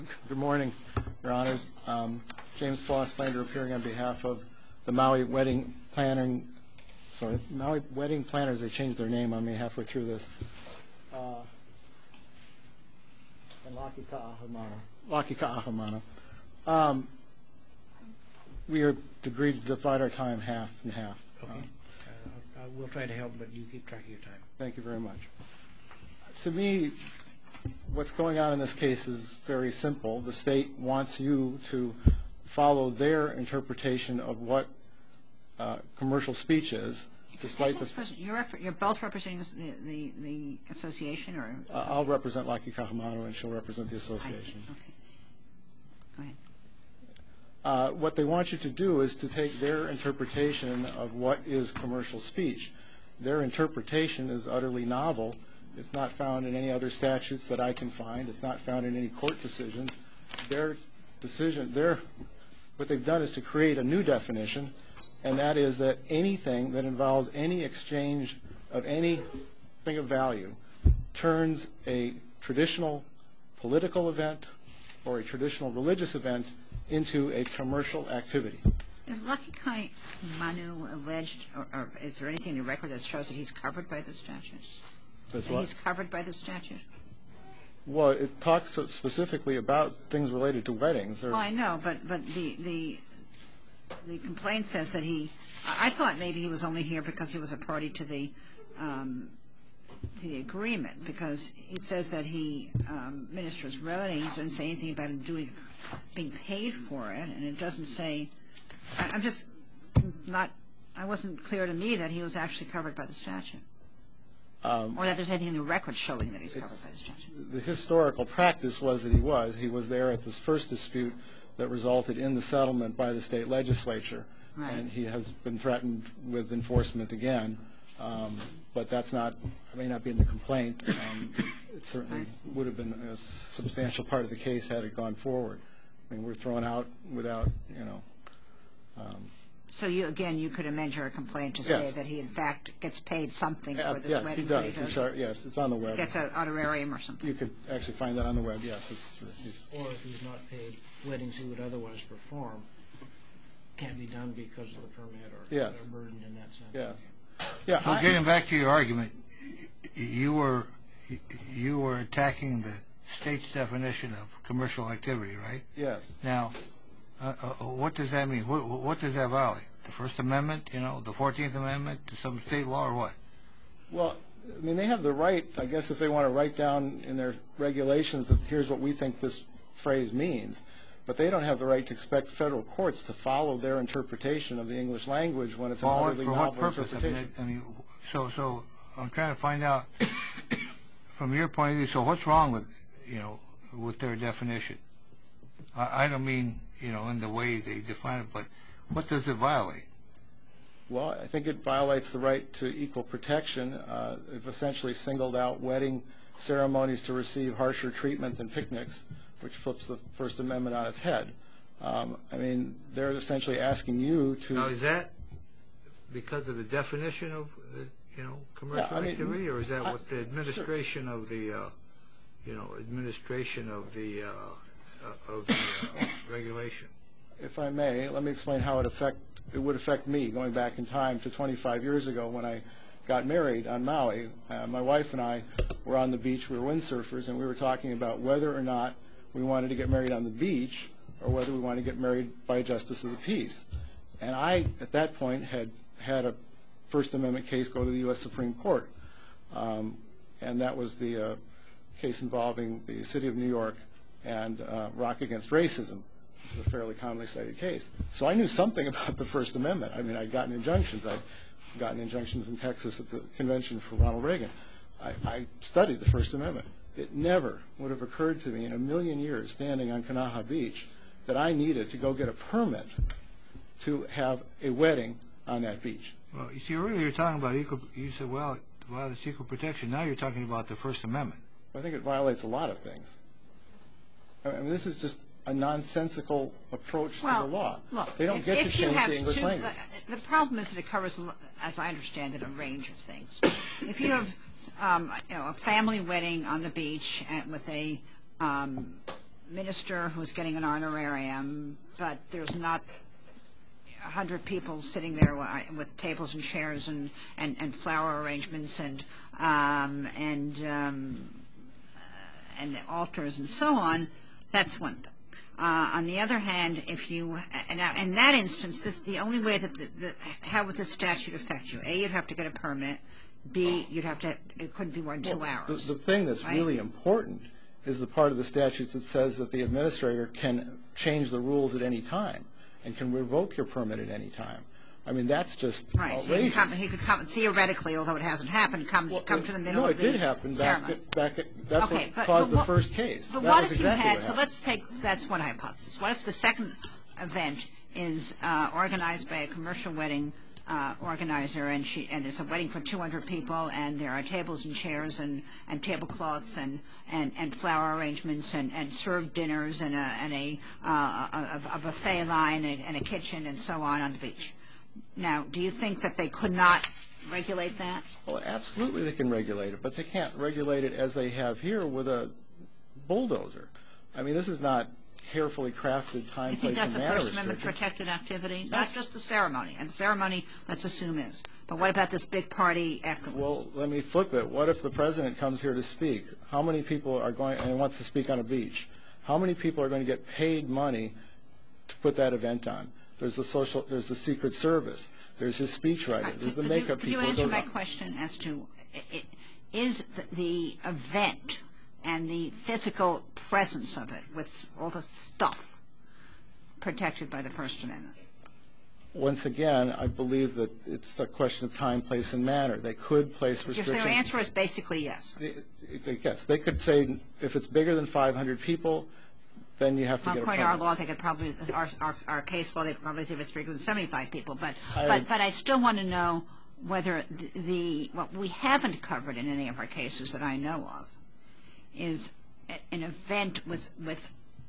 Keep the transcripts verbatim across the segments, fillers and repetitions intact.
Good morning, Your Honors. Um, James Flossbinder appearing on behalf of the Maui Wedding Planning, sorry, Maui Wedding Planners. They changed their name on me halfway through this. Uh, and Laki Ka'ahumana. Laki Ka'ahumana. Um, we are agreed to divide our time half and half. Okay. Um, uh, we'll try to help, but you keep track of your time. Thank you very much. To me, what's going on in this case is very simple. The state wants you to follow their interpretation of what uh, commercial speech is, despite the... You're, you're both representing the, the, the association, or... Uh, I'll represent Laki Ka'ahumana, and she'll represent the association. I see. Okay. Go ahead. Uh, what they want you to do is to take their interpretation of what is commercial speech. Their interpretation is utterly novel. It's not found in any other statutes that I can find. It's not found in any court decisions. Their decision, their, what they've done is to create a new definition, and that is that anything that involves any exchange of anything of value turns a traditional political event or a traditional religious event into a commercial activity. Is Laki Ka'ahumana alleged, or, or is there anything in the record that shows that he's covered by the statute? That's that what? He's covered by the statute? Well, it talks specifically about things related to weddings. Well, I know, but but the the the complaint says that he. I thought maybe he was only here because he was a party to the um, to the agreement, because it says that he um, ministers weddings. It doesn't say anything about him doing being paid for it, and it doesn't say. I, I'm just not. I wasn't clear to me that he was actually covered by the statute. Um, or that there's anything in the record showing that he's covered by the statute. The historical practice was that he was. He was there at this first dispute that resulted in the settlement by the state legislature. Right. And he has been threatened with enforcement again. Um, but that's not, it may not be in the complaint. Um, it certainly would have been a substantial part of the case had it gone forward. I mean, we're thrown out without, you know. Um, So you, again, you could amend your complaint to yes. say that he, in fact, gets paid something uh, for this yes, wedding. he does. He char- yes, it's on the web. Gets an honorarium or something. You could actually find that on the web, yes. It's, it's, or if he's not paid, weddings he would otherwise perform can't be done because of the permit, or yes. they're burdened in that sense. Yes. Yeah, so I, getting back to your argument, you were you were attacking the state's definition of commercial activity, right? Yes. Now, uh, uh, what does that mean? What, what does that violate? The First Amendment, you know, the fourteenth Amendment to some state law, or what? Well, I mean, they have the right, I guess, if they want to write down in their regulations that here's what we think this phrase means, but they don't have the right to expect federal courts to follow their interpretation of the English language when it's an well, utterly for novel what purpose? interpretation. I mean, I mean, so, so I'm trying to find out from your point of view. So, what's wrong with, you know, with their definition? I, I don't mean, you know, in the way they define it, but what does it violate? Well, I think it violates the right to equal protection. Uh, they've essentially singled out wedding ceremonies to receive harsher treatment than picnics, which flips the First Amendment on its head. Um, I mean, they're essentially asking you to... Now, is that because of the definition of, uh, you know, commercial yeah, I mean, activity, or is that I, what the administration sure. of the, uh, you know, administration of the, uh, of the uh, regulation? If I may, let me explain how it affect it would affect me, going back in time to twenty-five years ago when I got married on Maui. Uh, my wife and I were on the beach. We were windsurfers, and we were talking about whether or not we wanted to get married on the beach or whether we wanted to get married by a justice of the peace. And I, at that point, had had a First Amendment case go to the U S Supreme Court. Um, and that was the uh, case involving the city of New York and uh, Rock Against Racism. A fairly commonly cited case. So I knew something about the First Amendment. I mean, I'd gotten injunctions. I'd gotten injunctions in Texas at the convention for Ronald Reagan. I, I studied the First Amendment. It never would have occurred to me in a million years standing on Kanaha Beach that I needed to go get a permit to have a wedding on that beach. Well, you see, earlier you were talking about equal, you said, well, well, it's equal protection. Now you're talking about the First Amendment. I think it violates a lot of things. I mean, this is just a nonsensical approach well, to the law. Look, they don't if, get if to change the English two, language. The problem is that it covers, as I understand it, a range of things. If you have um, you know, a family wedding on the beach and with a um, minister who's getting an honorarium, but there's not a hundred people sitting there with tables and chairs and, and, and flower arrangements and um, and um, and altars and so on, that's one thing. Uh, on the other hand, if you, and in that instance, this the only way that the, the, how would the statute affect you? A, you'd have to get a permit. B, you'd have to, it couldn't be more than two well, hours. The, the thing that's right? really important is the part of the statutes that says that the administrator can change the rules at any time and can revoke your permit at any time. I mean, that's just right. outrageous. So he, could come, he could come, theoretically, although it hasn't happened, come, well, come to the middle no, of the it did happen ceremony. back, back at, that's okay, what but, caused but what, the first case. But that what was if exactly you had, what so happened. let's take, that's one hypothesis. What if the second event is uh, organized by a commercial wedding uh, organizer, and she and it's a wedding for two hundred people, and there are tables and chairs and, and tablecloths and, and, and flower arrangements and, and served dinners and a, and a, uh, a, a buffet line and, and a kitchen and so on on the beach. Now, do you think that they could not regulate that? Well, absolutely they can regulate it, but they can't regulate it as they have here with a bulldozer. I mean, this is not carefully crafted time, You think place, that's and a manner First Amendment restriction. protected activity? Not just the ceremony. And the ceremony, let's assume is. But what about this big party afterwards? Well, let me flip it. What if the president comes here to speak? How many people are going, and wants to speak on a beach? How many people are going to get paid money to put that event on? There's the social, there's the Secret Service. There's his speechwriter. Right. There's the Could makeup you, people. Could you answer my question as to, it, is the, the event and the physical presence of it with all the stuff protected by the First Amendment? Once again, I believe that it's a question of time, place, and manner. They could place If restrictions. their answer is basically yes. Yes, they could say if it's bigger than five hundred people, then you have to Well, get a according permit. to our law, they could probably, our, our, our case law, they could probably say if it's bigger than seventy-five people. But, I- but, but I still want to know whether the, the, what we haven't covered in any of our cases that I know of is a- an event with, with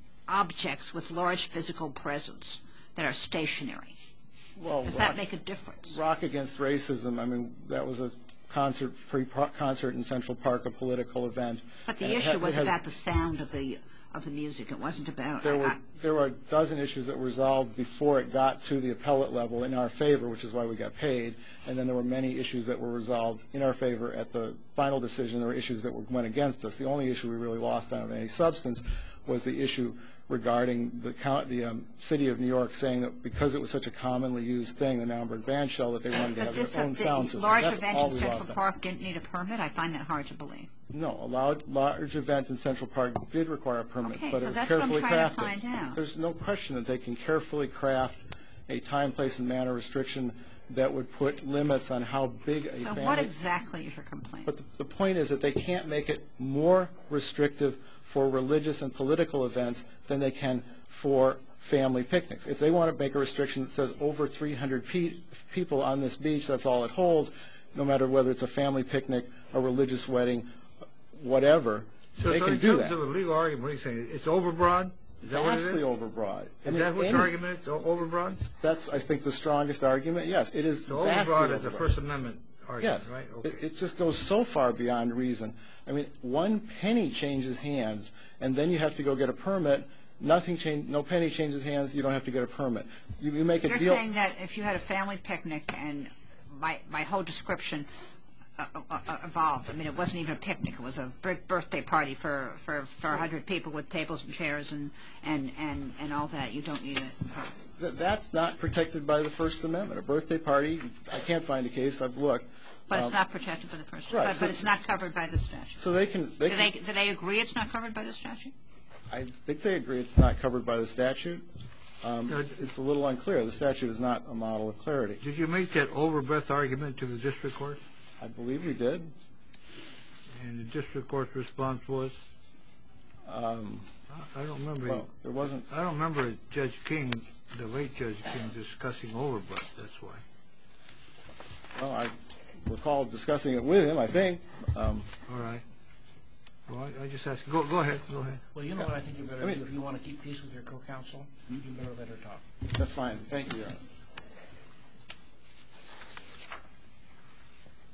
objects with large physical presence that are stationary. Well, Does rock, that make a difference? Rock Against Racism, I mean, that was a concert, free pro- concert in Central Park, a political event. But the And it issue had- was it had- about the sound of the, of the music. It wasn't about... There I- were I- there were a dozen issues that were resolved before it got to the appellate level in our favor, which is why we got paid. And then there were many issues that were resolved in our favor at the final decision. There were issues that were, went against us. The only issue we really lost out of any substance was the issue regarding the, count, the um, city of New York saying that because it was such a commonly used thing, the Naumburg Bandshell, that they wanted to But have this, their own the sound system. large That's event all in we Central lost out. Park didn't need a permit? I find that hard to believe. No, a loud, large event in Central Park did require a permit, Okay, but so it was that's what I'm carefully trying crafted. to find out. There's no question that they can carefully craft a time, place, and manner restriction that would put limits on how big a So family... what exactly is your complaint? But the, the point is that they can't make it more restrictive for religious and political events than they can for family picnics. If they want to make a restriction that says over three hundred pe- people on this beach, that's all it holds, no matter whether it's a family picnic, a religious wedding, whatever, So, they so can in do terms that. of a legal argument, what are you saying? It's overbroad? Is that what it is? Vastly overbroad. I Is mean, that what any- your argument is? O- Overbroad? That's, I think, the strongest argument. Yes, it is So vastly overbroad is a overbroad. First Amendment argument, Yes, right? it, Okay. it just goes so far beyond reason. I mean, one penny changes hands, and then you have to go get a permit. Nothing change, no penny changes hands. You don't have to get a permit. You, you make a You're deal. saying that if you had a family picnic and my, my whole description uh, uh, uh, evolved. I mean, it wasn't even a picnic. It was a big birthday party for, for, for one hundred people with tables and chairs and, and, and, and all that. You don't need a Th- That's not protected by the First Amendment. A birthday party, I can't find a case. I've looked. But it's Um, not protected by the First right, Amendment. so- But it's not covered by the statute. So they can. They Do can they, do they agree it's not covered by the statute? I think they agree it's not covered by the statute. Um, No, it's a little unclear. The statute is not a model of clarity. Did you make that overbreadth argument to the district court? I believe we did. And the district court's response was? Um, I I don't remember. well, there wasn't. I don't remember Judge King, the late Judge King, discussing overbreadth. That's why. Well, I recall discussing it with him, I think. Um, All right. Well, I, I just asked. Go, go ahead. Go ahead. Well, you know what I think you better I mean- do. If you want to keep peace with your co-counsel, you better let her talk. that's fine. Thank you, Your Honor.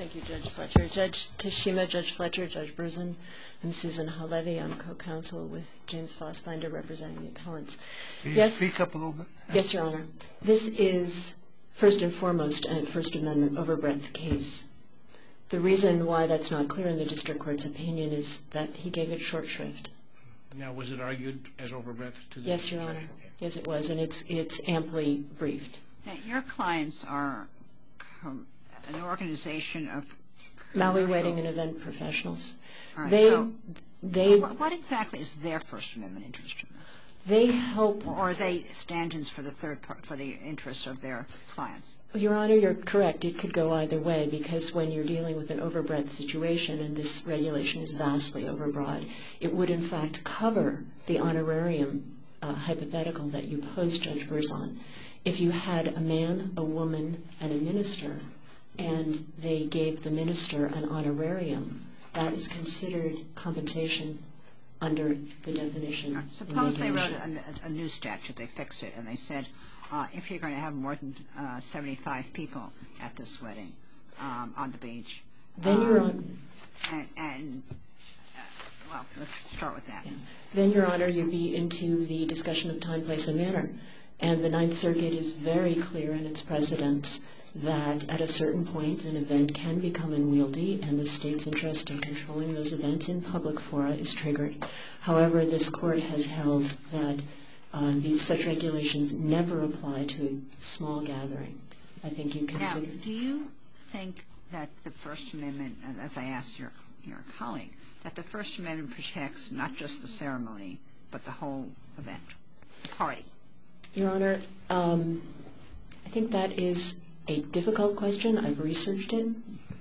Thank you, Judge Fletcher. Judge Tashima, Judge Fletcher, Judge Berzin, I'm Susan Halevi. I'm co-counsel with James Fossbinder representing the appellants. Can you Yes. speak up a little bit? Yes, Your Honor. This is, first and foremost, a First Amendment overbreadth case. The reason why that's not clear in the district court's opinion is that he gave it short shrift. Now, was it argued as overbreadth to the Yes, Your Honor. Yes, it was, and it's it's amply briefed. Now, your clients are com- an organization of Maui commercial- Wedding and Event Professionals. All right, They so- they What, what exactly is their First Amendment interest in this? they help. Or are they stand-ins for the third part, for the interests of their clients? Your Honor, you're correct. It could go either way, because when you're dealing with an overbreadth situation, and this regulation is vastly overbroad, it would in fact cover the honorarium uh, hypothetical that you posed, Judge Berzon. If you had a man, a woman, and a minister, and they gave the minister an honorarium, that is considered compensation under the definition. and Suppose they wrote regulation. a, a new statute, they fixed it, and they said, uh, if you're going to have more than uh, seventy-five people at this wedding um, on the beach. Then um, you're on. And, and uh, well, let's start with that. Yeah. Then, Your Honor, you'd be into the discussion of time, place, and manner. And the Ninth Circuit is very clear in its precedents that at a certain point an event can become unwieldy and the state's interest in controlling those events in public fora is triggered. However, this court has held that uh, these such regulations never apply to a small gathering. I think you Now, consider... do you think that the First Amendment, and as I asked your, your colleague, that the First Amendment protects not just the ceremony, but the whole event, party? Your Honor, um, I think that is a difficult question. I've researched it.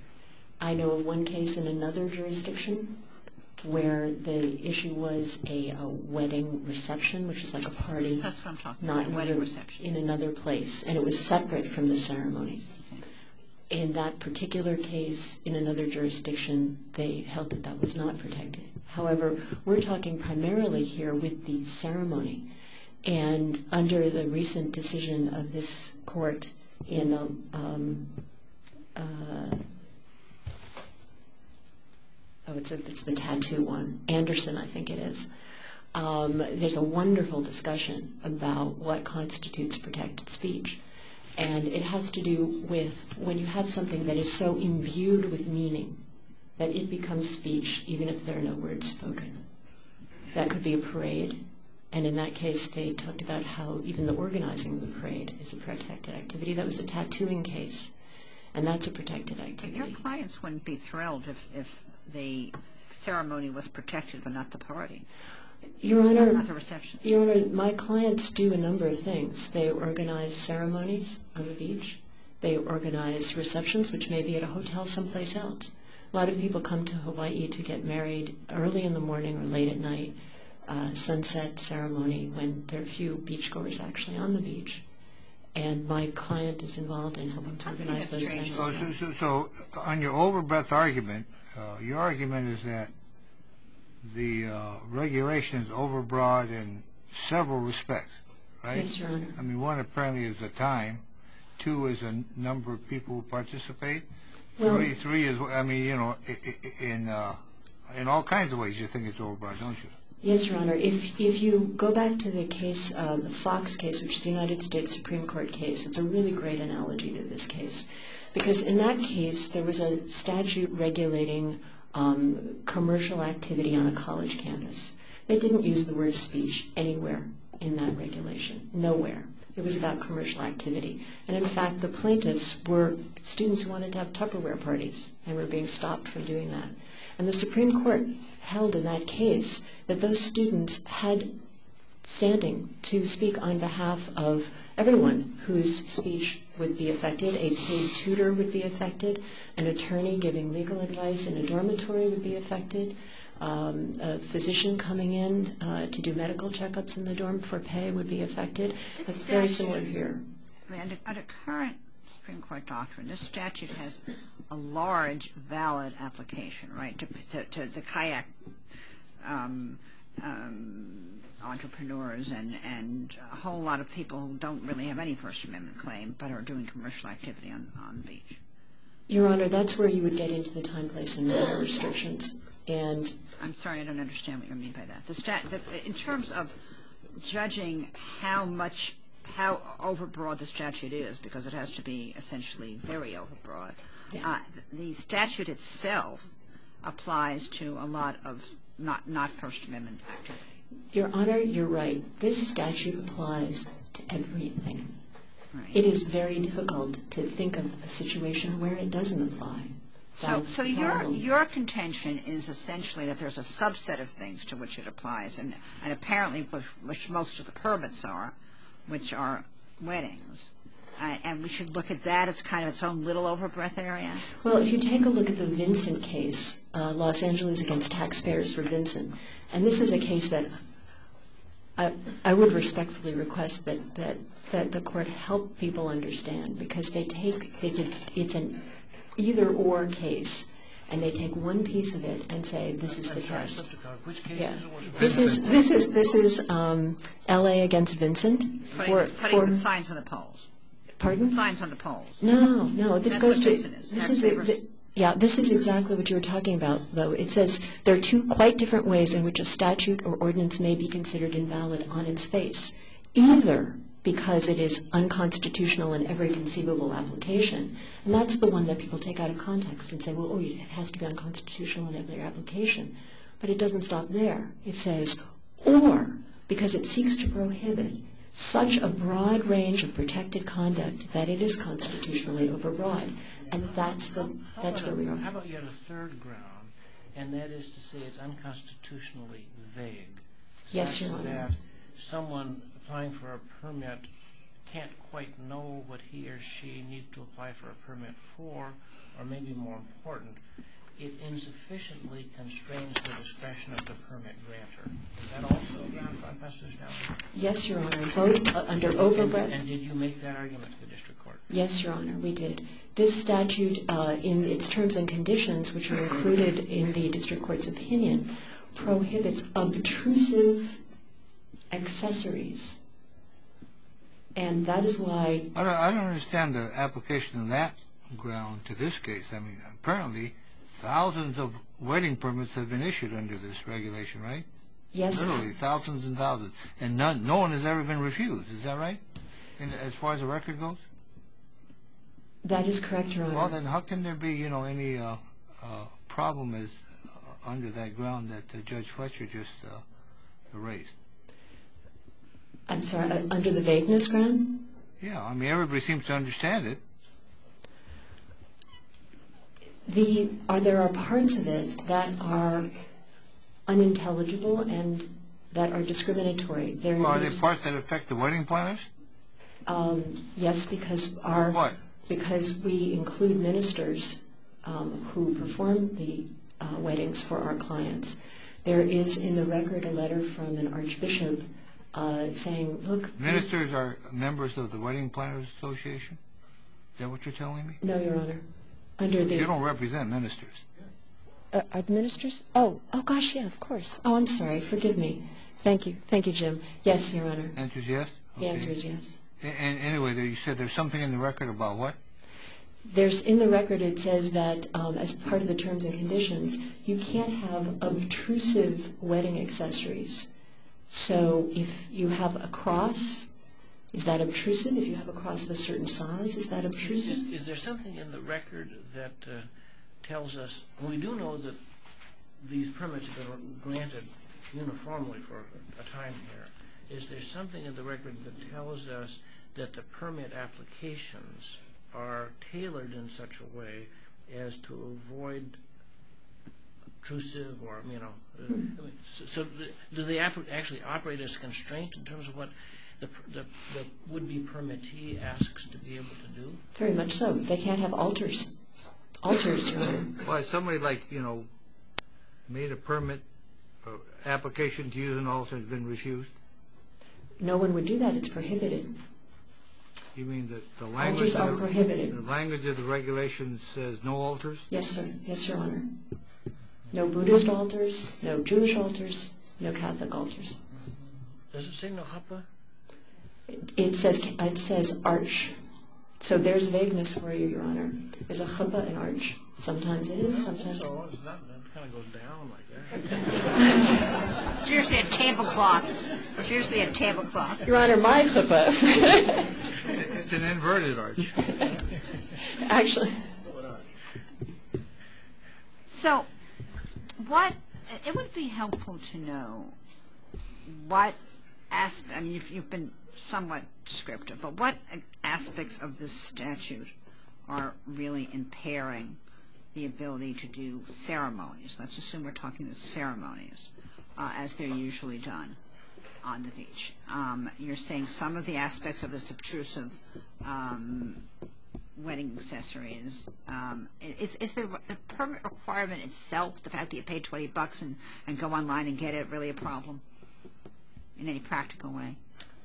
I know of one case in another jurisdiction where the issue was a, a wedding reception, which is like a party, That's what I'm talking not about, in, wedding another, reception. in another place, and it was separate from the ceremony. In that particular case, in another jurisdiction, they held that that was not protected. However, we're talking primarily here with the ceremony. And under the recent decision of this court in um, um, uh, oh, it's, a, it's the tattoo one, Anderson, I think it is. Um, there's a wonderful discussion about what constitutes protected speech. And it has to do with when you have something that is so imbued with meaning that it becomes speech even if there are no words spoken. That could be a parade. And in that case, they talked about how even the organizing of the parade is a protected activity. That was a tattooing case, and that's a protected activity. Your clients wouldn't be thrilled if, if the ceremony was protected but not the party, Your Honor, not the reception. Your Honor, my clients do a number of things. They organize ceremonies on the beach. They organize receptions, which may be at a hotel someplace else. A lot of people come to Hawaii to get married early in the morning or late at night. Uh, sunset ceremony when there are few beachgoers actually on the beach. And my client is involved in helping to organize those events. So, so, so, so on your overbreadth argument, uh, your argument is that the uh, regulation is overbroad in several respects, right? Yes, Your Honor. I mean, one apparently is the time. Two is a number of people who participate. Well- three, three is, I mean, you know, i- i- in uh, in all kinds of ways you think it's overbroad, don't you? Yes, Your Honor. If if you go back to the case, uh, the Fox case, which is the United States Supreme Court case, it's a really great analogy to this case. Because in that case, there was a statute regulating um, commercial activity on a college campus. They didn't use the word speech anywhere in that regulation, nowhere. It was about commercial activity. And in fact, the plaintiffs were students who wanted to have Tupperware parties and were being stopped from doing that. And the Supreme Court held in that case that those students had standing to speak on behalf of everyone whose speech would be affected. A paid tutor would be affected. An attorney giving legal advice in a dormitory would be affected. Um, a physician coming in uh, to do medical checkups in the dorm for pay would be affected. That's very similar here. I mean, under, under current Supreme Court doctrine, this statute has a large, valid application, right, to, to, to the kayak um, um, entrepreneurs and, and a whole lot of people who don't really have any First Amendment claim but are doing commercial activity on, on the beach. Your Honor, that's where you would get into the time, place, and manner restrictions. And I'm sorry, I don't understand what you mean by that. The stat, the, in terms of judging how much, how overbroad the statute is, because it has to be essentially very overbroad, Yeah. uh, the statute itself applies to a lot of not, not First Amendment activity. Your Honor, you're right. This statute applies to everything. Right. It is very difficult to think of a situation where it doesn't apply. So, That's so the your problem. your contention is essentially that there's a subset of things to which it applies, and and apparently which, which most of the permits are, which are weddings, uh, and we should look at that as kind of its own little overbreadth area. Well, if you take a look at the Vincent case, uh, Los Angeles against taxpayers for Vincent, and this is a case that I, I would respectfully request that, that, that the court help people understand, because they take, it's, a, it's an either-or case, and they take one piece of it and say, this is the test. Which case Yeah. is it? Was it This is, this is, this is um, L A against Vincent. Putting, For, putting for, the signs on the poles. pardon? Signs on the poles. No, no, this That's goes what to, Vincent is. this Tax is, a, favors. th- yeah, this is exactly what you were talking about, though. It says there are two quite different ways in which a statute or ordinance may be considered invalid on its face, either because it is unconstitutional in every conceivable application, and that's the one that people take out of context and say, well, oh, it has to be unconstitutional in every application. But it doesn't stop there. It says, or because it seeks to prohibit such a broad range of protected conduct that it is constitutionally overbroad. And that's the How that's about where a- we are. How about you have a third ground, and that is to say it's unconstitutionally vague. Yes, such Your Honor. that someone applying for a permit can't quite know what he or she needs to apply for a permit for, or maybe more important, it insufficiently constrains the discretion of the permit grantor. Is that also a ground for unconstitutionality? Yes, Your Honor. Both uh, under And, overbreadth. and did you make that argument to the district court? Yes, Your Honor, we did. This statute, uh, in its terms and conditions, which are included in the district court's opinion, prohibits obtrusive accessories. And that is why... I don't, I don't understand the application of that ground to this case. I mean, apparently thousands of wedding permits have been issued under this regulation, right? Yes, Literally thousands and thousands. And none, no one has ever been refused. Is that right? In, as far as the record goes? that is correct, Your Honor. Well, then how can there be, you know, any uh, uh, problem as uh, under that ground that uh, Judge Fletcher just uh, raised? I'm sorry, uh, under the vagueness ground? Yeah, I mean, everybody seems to understand it. The, are, there are parts of it that are unintelligible and that are discriminatory. There Well, are there is, parts that affect the wedding planners? um, yes, because our... What? Because we include ministers um, who perform the uh, weddings for our clients. There is in the record a letter from an archbishop uh, saying, look... Ministers are members of the Wedding Planners Association? Is that what you're telling me? No, Your Honor. Under the... You don't represent ministers. Uh, are the ministers? Oh, oh gosh, yeah, of course. Oh, I'm sorry. Forgive me. Thank you. Thank you, Jim. Yes, Your Honor. Answer is yes? The Okay. answer is yes. A- And anyway, there- you said there's something in the record about what? There's in the record, it says that um, as part of the terms and conditions, you can't have obtrusive wedding accessories. So if you have a cross, is that obtrusive? If you have a cross of a certain size, is that obtrusive? Is, is there something in the record that uh, tells us, and we do know that these permits have been granted uniformly for a time here, is there something in the record that tells us that the permit applications are tailored in such a way as to avoid obtrusive or, you know, uh, I mean, so, so do they ap- actually operate as constraint in terms of what the, the, the would-be permittee asks to be able to do? Very much so. They can't have altars. Altars, Your Honor. Well, has somebody like, you know, made a permit or application to use an altar has been refused? No one would do that. It's prohibited. You mean that the language Altars are of the, prohibited. the language of the regulation says no altars? Yes, sir. Yes, Your Honor. No Buddhist altars, no Jewish altars, no Catholic altars. Does it say no chuppah? It, it says it says arch. It So there's vagueness for you, Your Honor. Is a chuppah an arch? Sometimes it is, sometimes. So it's not, it kind of goes down like that. It's usually a tablecloth. It's usually a tablecloth. Your Honor, my chuppah. It's an inverted arch. Actually. So, what, it would be helpful to know what aspect, I mean, you've, you've been somewhat descriptive, but what aspects of this statute are really impairing the ability to do ceremonies? Let's assume we're talking the ceremonies, uh, as they're usually done on the beach. Um, you're saying some of the aspects of this obtrusive um, wedding accessories, um, is, is the, the permit requirement itself, the fact that you pay twenty bucks and, and go online and get it, really a problem in any practical way?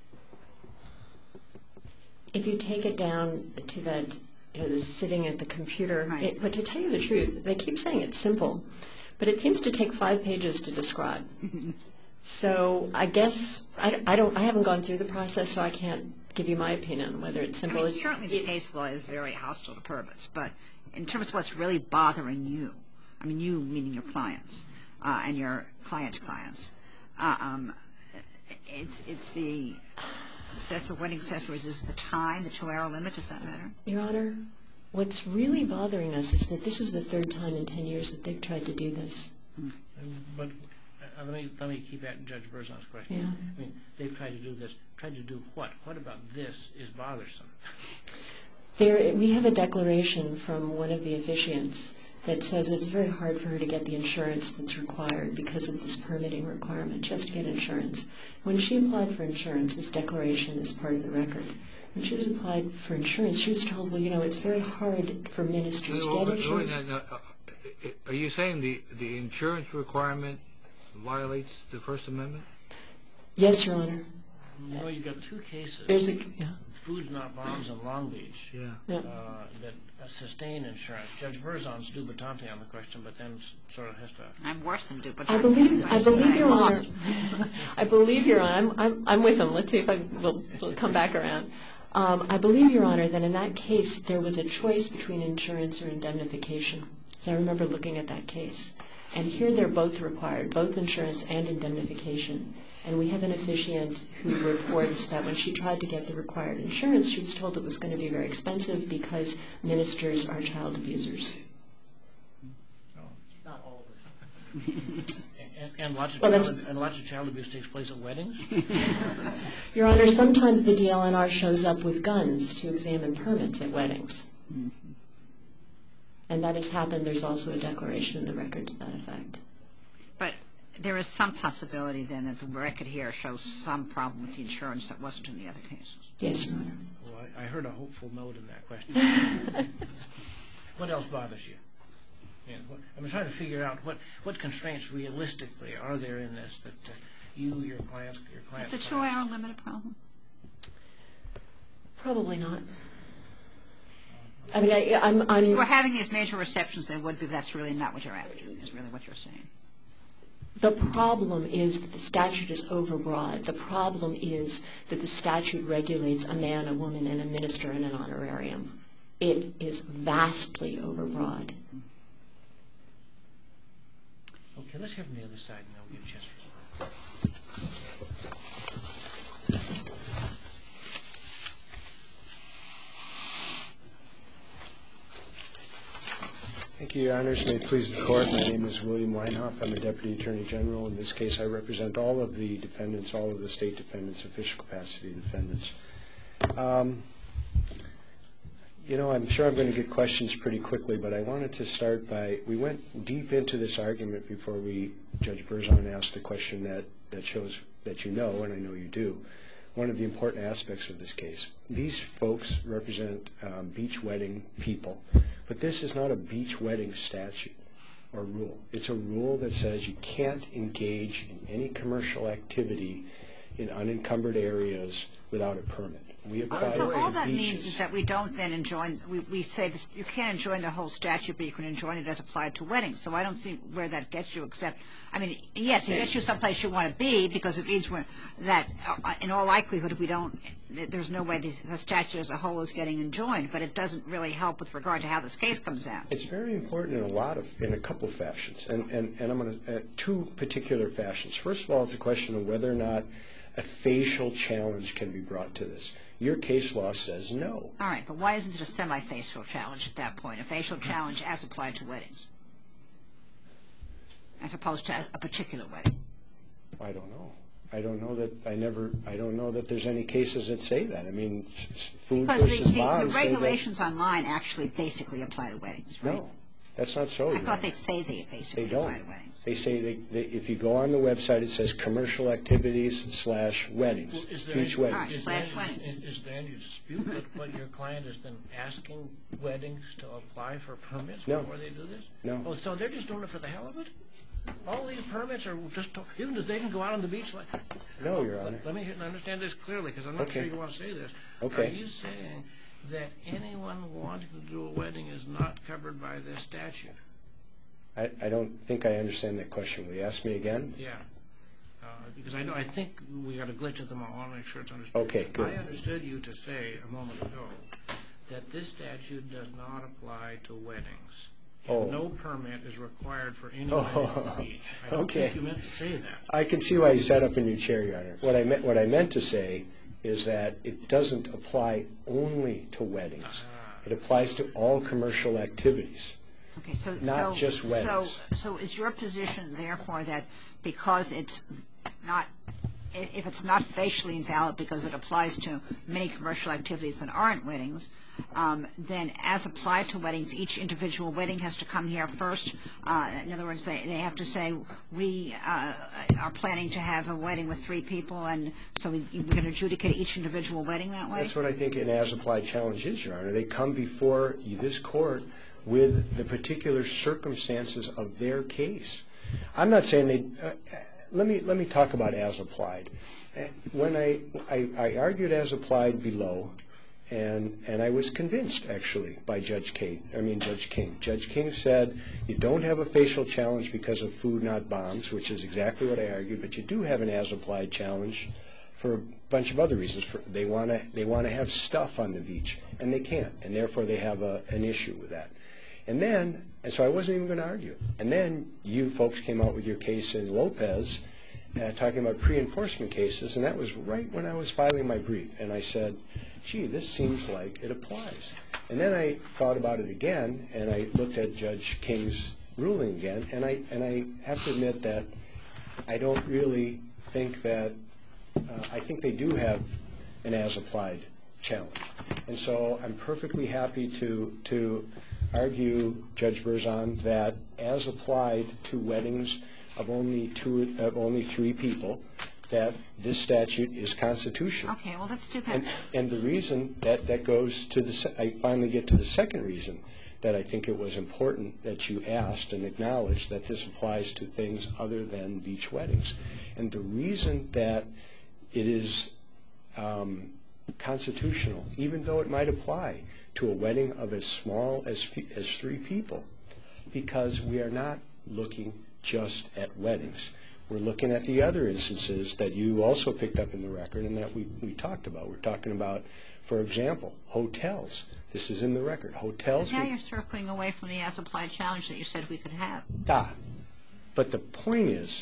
If you take it down to that, you know, the sitting at the computer, Right. it, but to tell you the truth, they keep saying it's simple, but it seems to take five pages to describe. So I guess, I, I don't, I haven't gone through the process, so I can't give you my opinion on whether it's I simple. mean, It's- certainly the case law is very hostile to permits, but in terms of what's really bothering you, I mean you meaning your clients uh, and your clients' clients, uh, um, it's it's the excessive wedding accessories. Is the time, the two-hour limit? Does that matter? Your Honor, what's really bothering us is that this is the third time in ten years that they've tried to do this. But uh, let me let me keep at Judge Berzon's question. Yeah. I mean, they've tried to do this. Tried to do what? What about this is bothersome? There, we have a declaration from one of the officiants that says it's very hard for her to get the insurance that's required because of this permitting requirement, just to get insurance. When she applied for insurance, this declaration is part of the record. When she was applied for insurance, she was told, well, you know, it's very hard for ministers to get insurance. Are you saying the, the insurance requirement violates the First Amendment? Yes, Your Honor. You know, you've got two cases. There's a, yeah. Foods Not Bombs in Long Beach. Yeah. Yeah. Uh, that uh, sustain insurance. Judge Berzon's dubitante on the question, but then s- sort of has to. I'm worse than Dupont. I believe, I believe Your Honor. lost. I believe Your Honor. I'm, I'm, I'm with him. Let's see if I will we'll come back around. Um, I believe, Your Honor, that in that case there was a choice between insurance or indemnification. So I remember looking at that case, and here they're both required, both insurance and indemnification. And we have an officiant who reports that when she tried to get the required insurance, she was told it was going to be very expensive because ministers are child abusers. Not all of it. and, and, lots of Well, child, that's- and lots of child abuse takes place at weddings. Your Honor, sometimes the D L N R shows up with guns to examine permits at weddings. And that has happened. There's also a declaration in the record to that effect. But there is some possibility then that the record here shows some problem with the insurance that wasn't in the other cases. Yes, Your Honor. Well, I, I heard a hopeful note in that question. What else bothers you? Yeah, what, I'm trying to figure out what, what constraints realistically are there in this that uh, you, your clients, your clients. Is the two-hour limit a problem? Probably not. I mean, I, I'm, I'm. We're having these major receptions, they would be, but that's really not what you're after, is really what you're saying. The problem is that the statute is overbroad. The problem is that the statute regulates a man, a woman, and a minister and an honorarium. It is vastly overbroad. Okay, let's hear from the other side, and then we'll give a chance for some. Thank you, Your Honors. May it please the Court, my name is William Weinhoff. I'm a Deputy Attorney General. In this case, I represent all of the defendants, all of the state defendants, official capacity defendants. Um, you know, I'm sure I'm going to get questions pretty quickly, but I wanted to start by, we went deep into this argument before we, Judge Berzon asked the question that, that shows that you know, and I know you do, one of the important aspects of this case. These folks represent um, beach wedding people, but this is not a beach wedding statute or rule. It's a rule that says you can't engage in any commercial activity in unencumbered areas without a permit. We apply So it all to that means beaches. is that we don't then enjoin, we, we say this, you can't enjoin the whole statute, but you can enjoin it as applied to weddings. So I don't see where that gets you, except, I mean, yes, it gets you someplace you want to be, because it means we're, that uh, in all likelihood, if we don't there's no way the, the statute as a whole is getting enjoined, but it doesn't really help with regard to how this case comes out. It's very important in a lot of, in a couple fashions, and, and, and I'm going to, uh, two particular fashions. First of all, it's a question of whether or not a facial challenge can be brought to this. Your case law says no. All right, but why isn't it a semi-facial challenge at that point, a facial challenge as applied to weddings, as opposed to a particular wedding? I don't know. I don't know that I never. I don't know that there's any cases that say that. I mean, food because versus the, the, bonds. the regulations online actually basically apply to weddings, right? No, that's not so. I thought they say they basically they don't. apply to weddings. They say they, they, if you go on the website, it says commercial activities slash weddings, Well, is there beach any- weddings. Is Slash there any- wedding. Is there any dispute that what your client has been asking weddings to apply for permits No. before they do this? No. Oh, so they're just doing it for the hell of it? All these permits are just, to, even if they can go out on the beach like... No, Your Honor. Let, let me hear- understand this clearly, because I'm not Okay. sure you want to say this. Okay. Are you saying that anyone wanting to do a wedding is not covered by this statute? I, I don't think I understand that question. Will you ask me again? Yeah. Uh, because I know, I think we got a glitch at the moment. I want to make sure it's understood. Okay, good. I understood you to say a moment ago that this statute does not apply to weddings. Oh. And no permit is required for any Oh, wedding on the beach. I don't okay. think you meant to say that. I can see why you sat up in your chair, Your Honor. What I meant, what I meant to say is that it doesn't apply only to weddings. Ah. It applies to all commercial activities. Okay, so Not so, just weddings. So, so is your position therefore that because it's not, i- if it's not facially invalid because it applies to many commercial activities that aren't weddings, um, then as applied to weddings, each individual wedding has to come here first? Uh, in other words, they, they have to say, we uh, are planning to have a wedding with three people, and so we, we're going to adjudicate each individual wedding that way? That's what I think an as-applied challenge is, Your Honor. They come before this court with the particular circumstances of their case. I'm not saying they. Uh, let me let me talk about as applied. When I, I I argued as applied below, and and I was convinced actually by Judge King. I mean Judge King. Judge King said you don't have a facial challenge because of food, not bombs, which is exactly what I argued. But you do have an as applied challenge for a bunch of other reasons. For, they want to they want to have stuff on the beach, and they can't, and therefore they have a, an issue with that. And then, and so I wasn't even going to argue. And then you folks came out with your case in Lopez, uh, talking about pre-enforcement cases, and that was right when I was filing my brief. And I said, gee, this seems like it applies. And then I thought about it again, and I looked at Judge King's ruling again, and I and I have to admit that I don't really think that, uh, I think they do have an as-applied challenge. And so I'm perfectly happy to to argue, Judge Berzon, that as applied to weddings of only two of only three people, that this statute is constitutional. Okay, well, let's do that. And, and the reason that that goes to the se- I finally get to the second reason that I think it was important that you asked and acknowledged that this applies to things other than beach weddings. And the reason that it is um, constitutional, even though it might apply to a wedding of as small as as three people, because we are not looking just at weddings. We're looking at the other instances that you also picked up in the record and that we, we talked about. We're talking about, for example, hotels. This is in the record. Hotels. Now we, you're circling away from the as-applied challenge that you said we could have. ah, but the point is,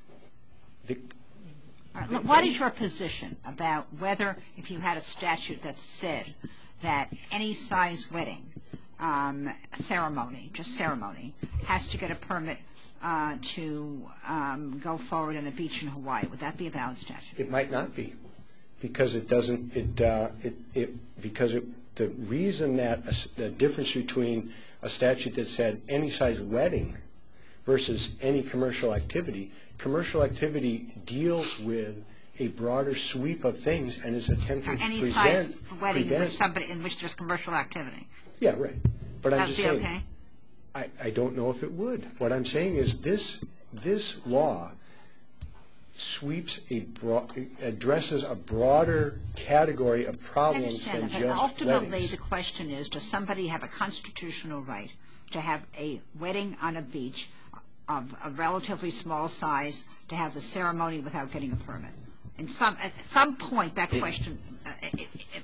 the, All right, look, what is your position about whether, if you had a statute that said that any size wedding um, ceremony, just ceremony, has to get a permit uh, to um, go forward on a beach in Hawaii, would that be a valid statute? it might not be, because it doesn't. It uh, it it because it, the reason that a, the difference between a statute that said any size wedding versus any commercial activity. Commercial activity deals with a broader sweep of things and is attempting to Any present. size wedding in present- which somebody in which there's commercial activity. Yeah, right. But I'm That'd just be saying. okay? I, I don't know if it would. What I'm saying is this this law sweeps a broad, addresses a broader category of I problems understand than that, just but ultimately weddings. the question is, does somebody have a constitutional right to have a wedding on a beach of a relatively small size, to have the ceremony without getting a permit? In some, at some point, that question uh,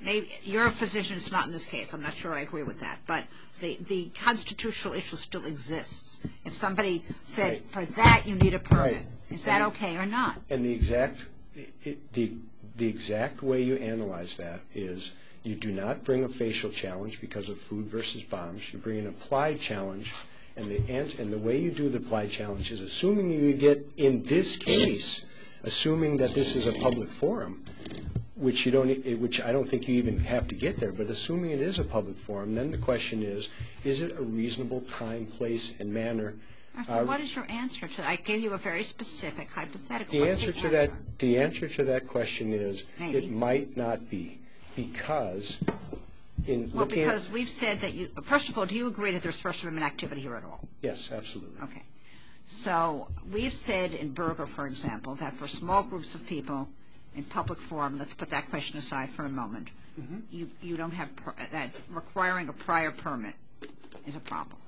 maybe your position is not in this case. I'm not sure I agree with that. But the, the constitutional issue still exists. If somebody said, right. for that you need a permit, right. is that and okay or not? And the exact, it, the, the exact way you analyze that is you do not bring a facial challenge because of food versus bombs. You bring an applied challenge. And the, and the way you do the applied challenge is assuming you get, in this case, assuming that this is a public forum, which you don't, which I don't think you even have to get there, but assuming it is a public forum, then the question is, is it a reasonable time, place, and manner? So uh, what is your answer to that? I gave you a very specific hypothetical. The What's answer the to answer? that, the answer to that question is, Maybe. it might not be, because in Well, looking because at, we've said that you, first of all, do you agree that there's First Amendment activity here at all? yes, absolutely. Okay. So we've said in Berger, for example, that for small groups of people in public forum, let's put that question aside for a moment, Mm-hmm. you, you don't have, pr- that requiring a prior permit is a problem.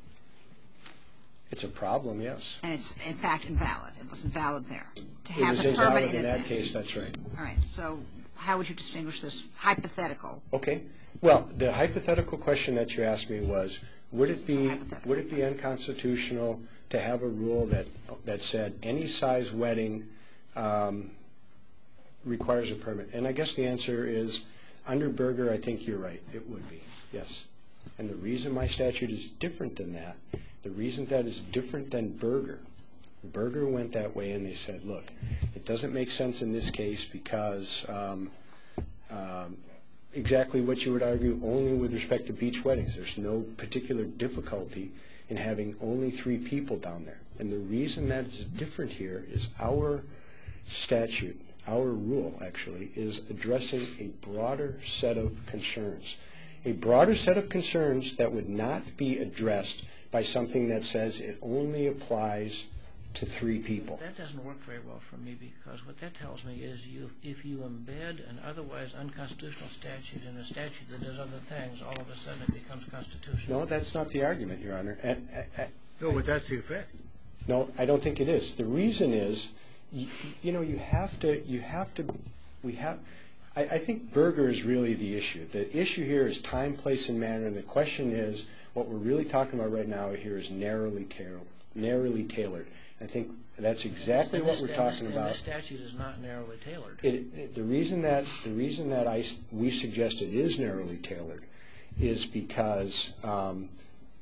It's a problem, yes. And it's, in fact, invalid. It wasn't valid there. To It have was the permit invalid in that advance. case, that's right. All right. So how would you distinguish this hypothetical? Okay. Well, the hypothetical question that you asked me was, would it be would it be unconstitutional to have a rule that that said any size wedding um, requires a permit? And I guess the answer is, under Berger, I think you're right. It would be, yes. And the reason my statute is different than that, the reason that is different than Berger, Berger went that way and they said, look, it doesn't make sense in this case because um, um, exactly what you would argue only with respect to beach weddings. There's no particular difficulty in having only three people down there. And the reason that is different here is our statute, our rule actually, is addressing a broader set of concerns. A broader set of concerns that would not be addressed by something that says it only applies to three people. That doesn't work very well for me, because what that tells me is you, if you embed an otherwise unconstitutional statute in a statute that does other things, all of a sudden it becomes constitutional. No, that's not the argument, Your Honor. Uh, uh, uh, No, but that's the effect. No, I don't think it is. The reason is, you, you know, you have to, you have to, we have, I, I think Berger is really the issue. The issue here is time, place, and manner, and the question is, what we're really talking about right now here is narrowly tailored. Narrowly tailored. I think that's exactly what we're talking about. And the statute is not narrowly tailored. It, it, the reason that the reason that I we suggest it is narrowly tailored is because um,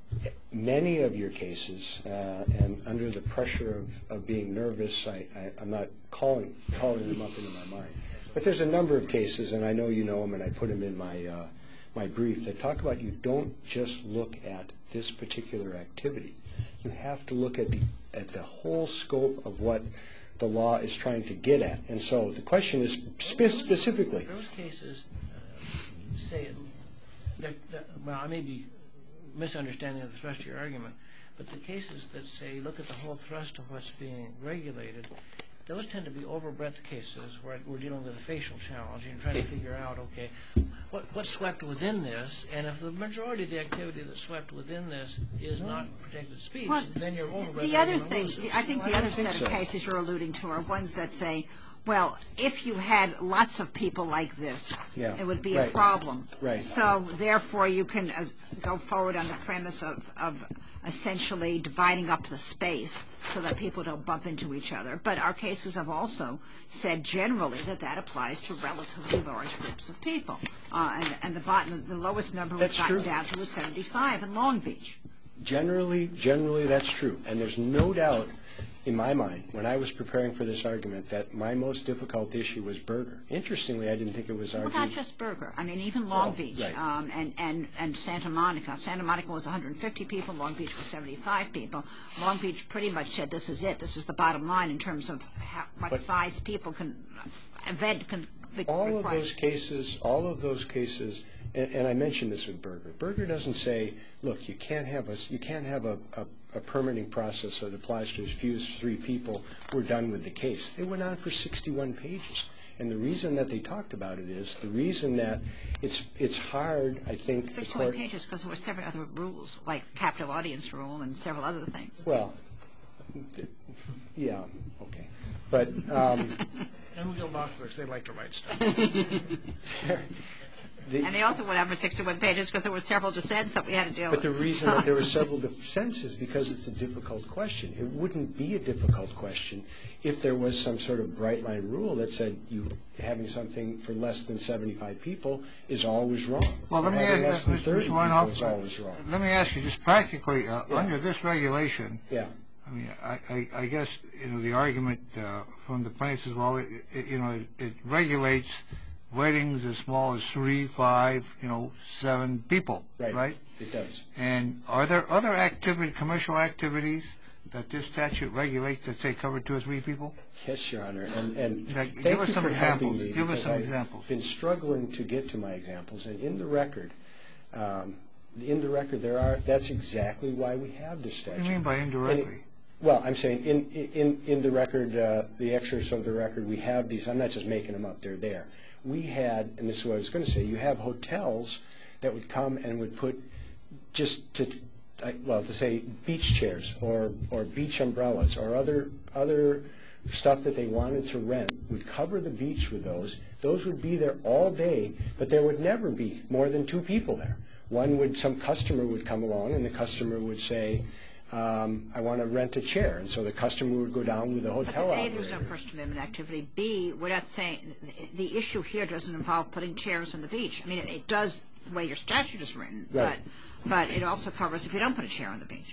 many of your cases, uh, and under the pressure of, of being nervous, I, I, I'm not calling calling them up into my mind. But there's a number of cases, and I know you know them, and I put them in my uh, my brief that talk about you don't just look at this particular activity. You have to look at the at the whole scope of what the law is trying to get at. And so the question is spe- specifically. Those cases uh, say, that, that, well, I may be misunderstanding the thrust of your argument, but the cases that say look at the whole thrust of what's being regulated, those tend to be overbreadth cases where we're dealing with a facial challenge and trying to figure out, okay, what, what's swept within this, and if the majority of the activity that's swept within this is not protected speech, Well, then you're overbreadth. The other thing, loses. I think Well, the I other don't think set of so. cases you're alluding to are ones that say, well, if you had lots of people like this, Yeah, it would be right. a problem. Right. So therefore, you can uh, go forward on the premise of, of essentially dividing up the space so that people don't bump into each other. But our cases have also said generally that that applies to relatively large groups of people. Uh, and, and the, bottom, the lowest number we've That's gotten true. down to was seventy-five in Long Beach. Generally, generally that's true. And there's no doubt in my mind, when I was preparing for this argument, that my most difficult issue was Berger. Interestingly, I didn't think it was Well, argued. not just Berger. I mean, even Long Oh, Beach right. um, and, and, and Santa Monica. Santa Monica was one hundred fifty people. Long Beach was seventy-five people. Long Beach pretty much said this is it. This is the bottom line in terms of how, what But- size people can, event can be all of required. those cases, all of those cases, and, and I mentioned this with Berger. Berger doesn't say, look, you can't have a, you can't have a, a, a permitting process that applies to as few as three people. We're done with the case. It went on for sixty-one pages. And the reason that they talked about it is, the reason that it's it's hard, I think, the sixty-one court. pages because there were several other rules, like captive audience rule and several other things. Well, th- yeah, okay. But um, And we'll Bosworth, they like to write stuff. there, The, and they also went over sixty-one pages because there were several dissents that we had to deal but with. the reason that there were several dissents is because it's a difficult question. It wouldn't be a difficult question if there was some sort of bright line rule that said you having something for less than seventy-five people is always wrong. Well, let me ask you, Mister Weinhoff, let me ask you just practically, uh, yeah. under this regulation, yeah. I mean, I, I, I guess, you know, the argument uh, from the plaintiffs as well, it, it, you know, it, it regulates weddings as small as three, five, you know, seven people, right? Right? It does. And are there other activity, commercial activities that this statute regulates that say cover two or three people? Yes, Your Honor. And, and Like, thank give us you some for helping examples. me Give us because some I've examples. been struggling to get to my examples. And in the record, um, in the record, there are. That's exactly why we have this statute. What do you mean by indirectly? Well, I'm saying in in in the record, uh, the excerpts of the record, we have these. I'm not just making them up; they're there. We had, and this is what I was going to say. You have hotels that would come and would put just to, well, to say beach chairs or or beach umbrellas or other other stuff that they wanted to rent. Would cover the beach with those. Those would be there all day, but there would never be more than two people there. One would, some customer would come along, and the customer would say, Um, I want to rent a chair, and so the customer would go down with the hotel But A, operator. there's no First Amendment activity. B, we're not saying the issue here doesn't involve putting chairs on the beach. I mean, it, it does the way your statute is written, Right. but but it also covers if you don't put a chair on the beach.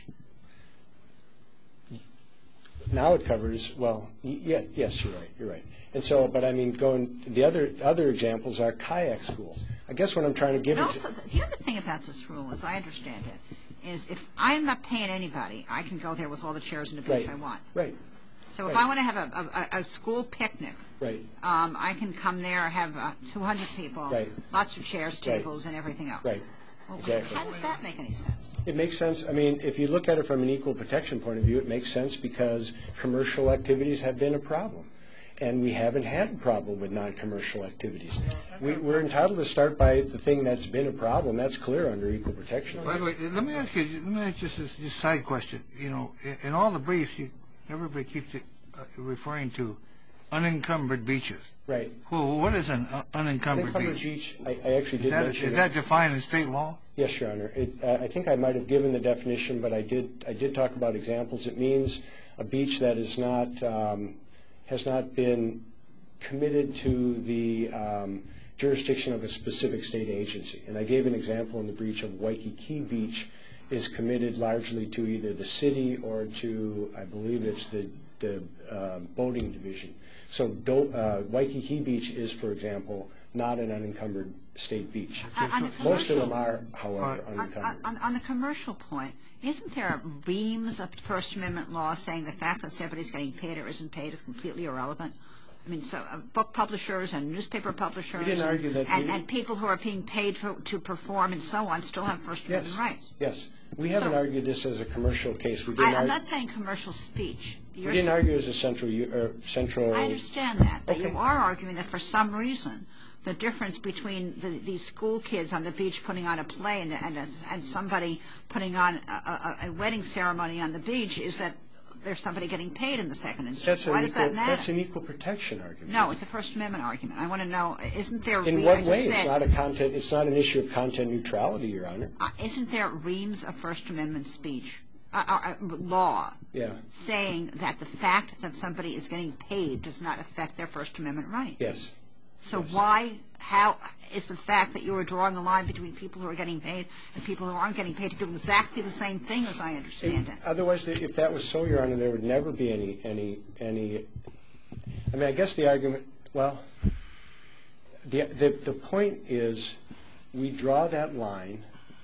Now it covers, well, y- yeah, yes, you're right, you're right. And so, but I mean, going, the other other examples are kayak schools. I guess what I'm trying to give And is... also, the other thing about this rule, as I understand it, is if I'm not paying anybody, I can go there with all the chairs on the beach Right. I want. Right, So if Right. I want to have a, a, a school picnic, right, um, I can come there, have uh, two hundred people, Right. lots of chairs, Right. tables, and everything else. right. Well, Exactly. How does that make any sense? It makes sense. I mean, if you look at it from an equal protection point of view, it makes sense because commercial activities have been a problem. And we haven't had a problem with non-commercial activities. We, we're entitled to start by the thing that's been a problem. That's clear under equal protection. By the way, let me ask you, let me ask you just a side question. You know, in, in all the briefs, you, everybody keeps it, uh, referring to unencumbered beaches. Right. Well, what is an uh, unencumbered Unencumbered beach? beach, I, I actually Is did that, mention is it. that defined in state law? Yes, Your Honor. It, uh, I think I might have given the definition, but I did I did talk about examples. It means a beach that is not um, has not been committed to the um, jurisdiction of a specific state agency. And I gave an example in the breach of Waikiki Beach is committed largely to either the city or to, I believe it's the, the uh, boating division. So do, uh, Waikiki Beach is, for example, not an unencumbered state beach. On- on the Most of commercial- them are, however, On, unencumbered. on, on the commercial point, isn't there reams of First Amendment law saying the fact that somebody's getting paid or isn't paid is completely irrelevant? I mean, so uh, book publishers and newspaper publishers We didn't and, argue that and, we- and people who are being paid for, to perform and so on still have First Yes, Amendment rights. yes. We haven't So- argued this as a commercial case. We didn't, I, I'm argue, not saying commercial speech. we You're didn't s- argue as a central, u- uh, central. I understand that, but Okay. you are arguing that for some reason the difference between the, these school kids on the beach putting on a play and, and, and somebody putting on a, a, a wedding ceremony on the beach is that there's somebody getting paid in the second instance. That's Why an does equal, that matter? That's an equal protection argument. No, it's a First Amendment argument. I want to know, isn't there... In re- what I just way? It's said, not a content. It's not an issue of content neutrality, Your Honor. uh, isn't there reams of First Amendment speech, uh, uh, uh, law, Yeah. saying that the fact that somebody is getting paid does not affect their First Amendment right? Yes. So Yes. why, how is the fact that you are drawing a line between people who are getting paid and people who aren't getting paid to do exactly the same thing as I understand it? Otherwise, if that was so, Your Honor, there would never be any, any, any. I mean, I guess the argument. Well, the the the point is, we draw that line.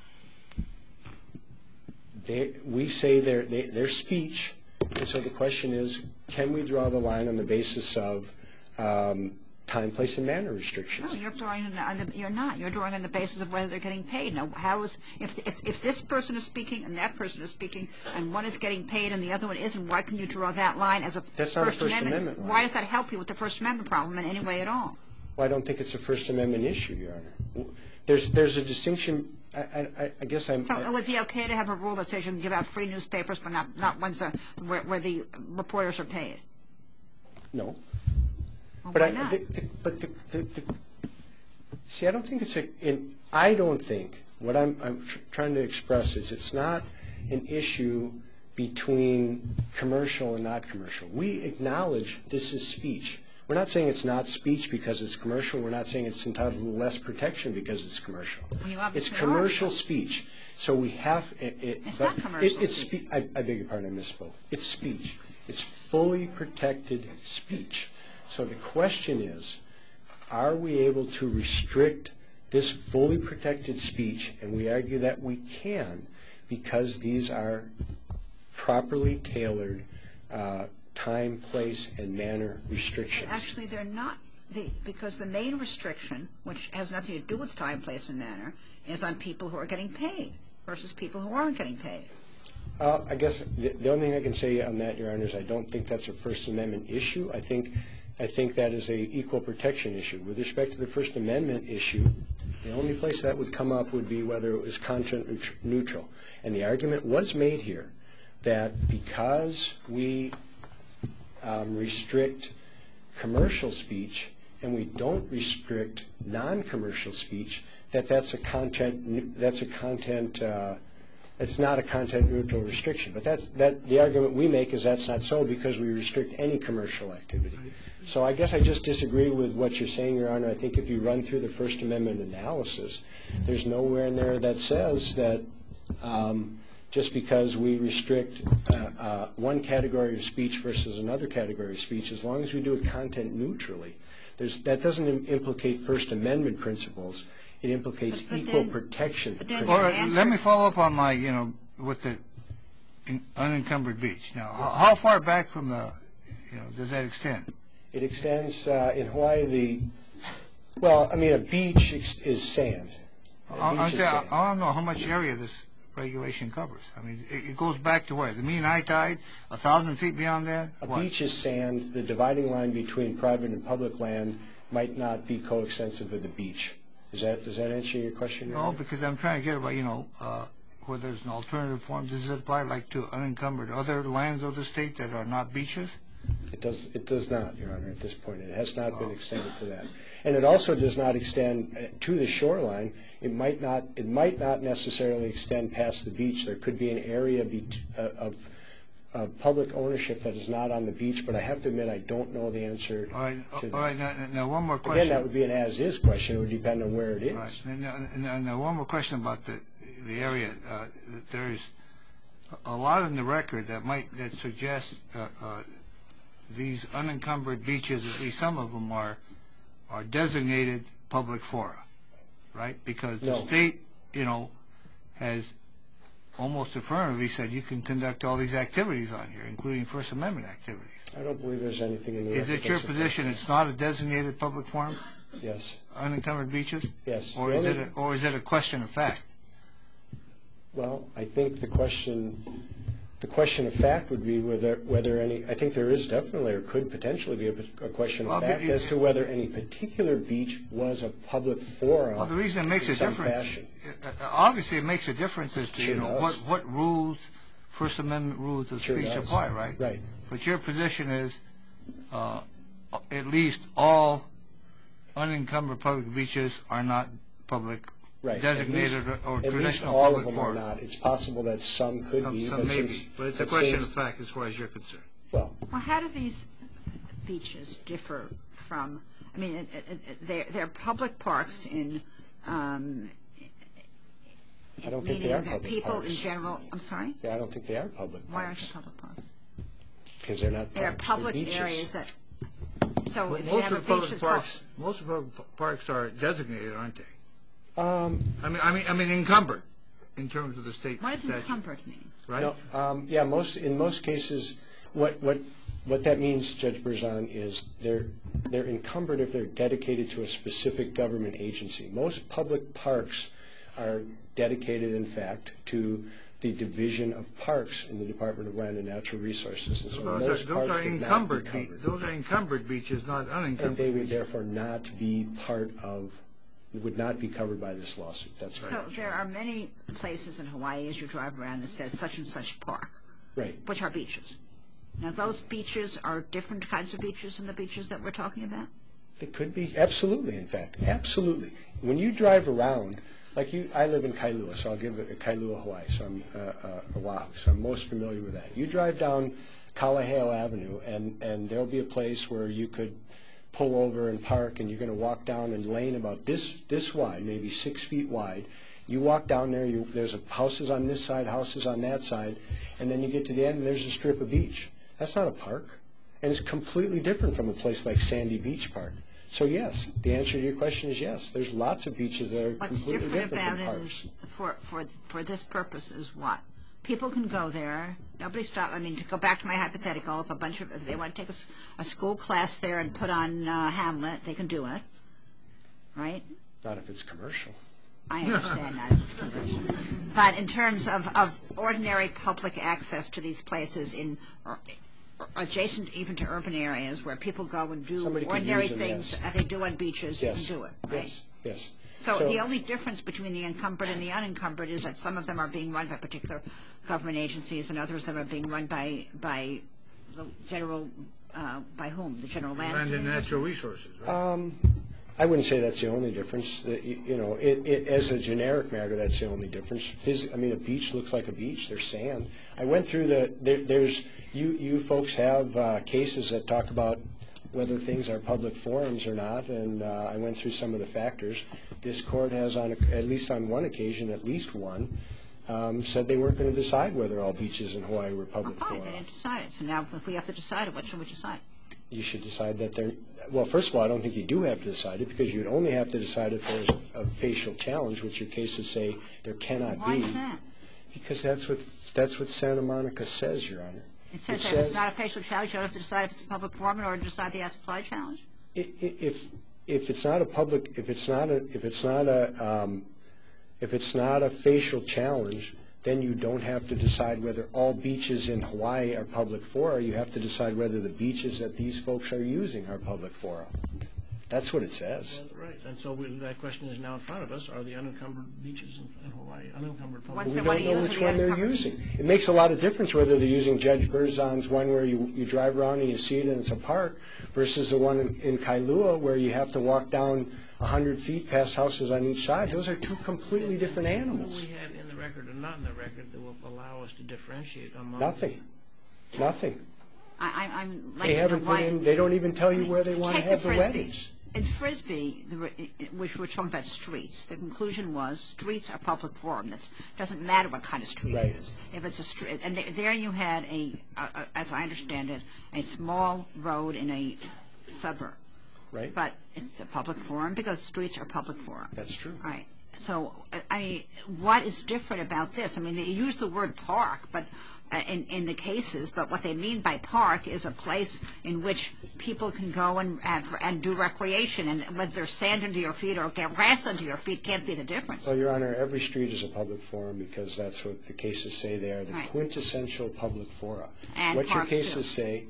They, we say their they, their speech, and so the question is, can we draw the line on the basis of um, time, place, and manner restrictions? No, you're drawing on the, on the, you're not. You're drawing on the basis of whether they're getting paid. Now, how is if, if if this person is speaking and that person is speaking and one is getting paid and the other one isn't? Why can you draw that line as a That's not a First Amendment line. Why does that help you with the First Amendment problem in any way at all? Well, I don't think it's a First Amendment issue, Your Honor. There's there's a distinction. I, I, I guess I'm. So I, it would be okay to have a rule that says you can give out free newspapers, but not not ones that where, where the reporters are paid. no. Well, But why I, not? the, the, but the, the, the, See, I don't think it's a, in, I don't think, what I'm, I'm tr- trying to express is it's not an issue between commercial and not commercial. We acknowledge this is speech. We're not saying it's not speech because it's commercial. We're not saying it's entitled to less protection because it's commercial. Well, it's commercial are. speech. So we have, it, it, it's but not commercial it, it's speech. Spe- I, I beg your pardon, I misspoke. It's speech. It's fully protected speech. So the question is, are we able to restrict this fully protected speech? And we argue that we can, because these are properly tailored uh, time, place, and manner restrictions. Actually, they're not, the, because the main restriction, which has nothing to do with time, place, and manner, is on people who are getting paid versus people who aren't getting paid. Uh, I guess the, the only thing I can say on that, Your Honor, is I don't think that's a First Amendment issue. I think I think that is a equal protection issue. With respect to the First Amendment issue, the only place that would come up would be whether it was content neutral. And the argument was made here that because we um, restrict commercial speech and we don't restrict non-commercial speech, that that's a content that's a content uh, it's not a content neutral restriction. But that's that the argument we make is that's not so because we restrict any commercial activity. So I guess I just disagree with what you're saying, Your Honor. I think if you run through the First Amendment analysis, there's nowhere in there that says that um, just because we restrict uh, uh, one category of speech versus another category of speech, as long as we do it content neutrally, there's, that doesn't im- implicate First Amendment principles. It implicates but, but equal then, protection. But then Or answer, let me follow up on my, you know, with the in, unencumbered beach. Now, how, how far back from the, you know, does that extend? It extends uh, in Hawaii. The well, I mean, a beach ex- is sand. A I, beach I, is say, sand. I don't know how much area this regulation covers. I mean, it, it goes back to where? The mean high tide, a thousand feet beyond that? A What? beach is sand. The dividing line between private and public land might not be coextensive with the beach. Is that, does that answer your question? No, because I'm trying to get about, you know, uh, where there's an alternative form. Does it apply like to unencumbered other lands of the state that are not beaches? It does. It does not, Your Honor. At this point, it has not been extended to that, and it also does not extend uh, to the shoreline. It might not. It might not necessarily extend past the beach. There could be an area be- uh, of of public ownership that is not on the beach, but I have to admit I don't know the answer. All right. to All right. Now, now, one more question. Again, that would be an as-is question. It would depend on where it is. All right. And, now, and now- now one more question about the the area. Uh, there's a lot in the record that might that suggests uh, uh, these unencumbered beaches, at least some of them are are designated public fora, right? Because No. the state, you know, has almost affirmatively said you can conduct all these activities on here, including First Amendment activities. I don't believe there's anything in the Is record it your that supports position it's not a designated public forum, that. Yes. unencumbered beaches? Yes. Or The is it only- a, or is it a question of fact? Well, I think the question, the question of fact would be whether, whether any, I think there is definitely or could potentially be a, a question of Well, fact it- as to whether any particular beach was a public forum. Well, the reason it makes in a some difference, fashion. uh, uh, obviously it makes a difference as to, Sure you know, does. what, what rules, First Amendment rules of Sure speech does. apply, right? Right. But your position is uh, at least all unencumbered public beaches are not public, Right. designated At least- or At least traditional all of public them are forums. not. It's possible that some could Some, be. some but maybe, since- but it's a but question since- of fact as far as you're concerned. Well, well, how do these beaches differ from, I mean, it, it, it, they're, they're public parks in, um, I don't think they meaning are that public people parks. in general, I'm sorry? yeah, I don't think they are public Why aren't parks. they public parks? Because they're not They're parks, public beaches. areas that, so if you Most have of a the beach public that's called, parks, most of the public parks are designated, aren't they? Um, I mean, I mean, I mean encumbered in terms of the state what does statute, encumbered mean? right? No, um, yeah, most, in most cases, what, what, what that means, Judge Berzon, is they're, they're encumbered if they're dedicated to a specific government agency. Most public parks are dedicated, in fact, to the Division of Parks in the Department of Land and Natural Resources. And so Those most are, those parks are would not be encumbered, be- covered. those are encumbered beaches, not unencumbered. And they would therefore not be part of, would not be covered by this lawsuit. That's right. So there are many places in Hawaii as you drive around that says such and such park, Right. which are beaches. Now those beaches are different kinds of beaches than the beaches that we're talking about? It could be, absolutely, in fact, absolutely. when you drive around, like you, I live in Kailua, so I'll give it Kailua, Hawaii, so I'm uh, uh, Oahu, so I'm most familiar with that. You drive down Kalaheo Avenue, and, and there'll be a place where you could pull over and park, and you're going to walk down a lane about this this wide, maybe six feet wide. You walk down there, you, there's a, houses on this side, houses on that side, and then you get to the end, and there's a strip of beach. That's not a park, and it's completely different from a place like Sandy Beach Park. So yes, the answer to your question is yes. There's lots of beaches that are What's completely different different about from it parks. is, for, for, for this purpose is what? People can go there. Nobody stop. I mean, to go back to my hypothetical, if a bunch of, if they want to take a, s- a school class there and put on uh, Hamlet, they can do it, right? Not if it's commercial. I understand that. It's commercial. But in terms of, of ordinary public access to these places in or, or adjacent even to urban areas where people go and do Somebody could ordinary use them, things yes. that they do on beaches, Yes. you can do it, right? Yes. Yes. So, the only difference between the encumbered and the unencumbered is that some of them are being run by particular government agencies and others of them are being run by by the general, uh, by whom? The general land? Land and natural resources, right? Um, I wouldn't say that's the only difference. That, you, you know, it, it, as a generic matter, that's the only difference. Phys- I mean, a beach looks like a beach. There's sand. I went through the. There, there's you. You folks have uh, cases that talk about whether things are public forums or not, and uh, I went through some of the factors. This court has, on a, at least on one occasion, at least one, um, said they weren't going to decide whether all beaches in Hawaii were public Oh, fine, fora. they didn't decide it. So now if we have to decide it, what should we decide? You should decide that they're, well, first of all, I don't think you do have to decide it, because you'd only have to decide if there's a, a facial challenge, which your cases say there cannot Why be. is that? Because that's what, that's what Santa Monica says, Your Honor. It says It that if says- it's not a facial challenge, you don't have to decide if it's a public forum in order to decide the as-applied challenge? I- i- If, if it's not a public, if it's not a, if it's not a, um, if it's not a facial challenge, then you don't have to decide whether all beaches in Hawaii are public fora. You have to decide whether the beaches that these folks are using are public fora. That's what it says. Right, and so we, that question is now in front of us. Are the unencumbered beaches in, in Hawaii unencumbered public? What's We the don't one know using which the one they're unencumbered? using. It makes a lot of difference whether they're using Judge Berzon's one where you, you drive around and you see it and it's a park, versus the one in, in Kailua where you have to walk down a hundred feet past houses on each side. Those are two completely different What animals. do we have in the record and not in the record that will allow us to differentiate among Nothing. Nothing. I, I, I'm like They to know haven't put why- in, they don't even tell you where they want to Take have the Frisbee. weddings. In Frisbee, the, re- which we're talking about streets, the conclusion was streets are public forum. It doesn't matter what kind of street Right. it is. If it's a street, and th- there you had a, a, a, as I understand it, a small road in a suburb. Right? But it's a public forum because streets are public forum. That's true. Right. So, I- I mean, what is different about this? I mean, they use the word park, but uh, in in the cases, but what they mean by park is a place in which people can go and and, and do recreation, and whether there's sand under your feet or grass under your feet can't be the difference. Well, Your Honor, every street is a public forum because that's what the cases say they are, the Right. quintessential public fora. And What your parks, too. cases say,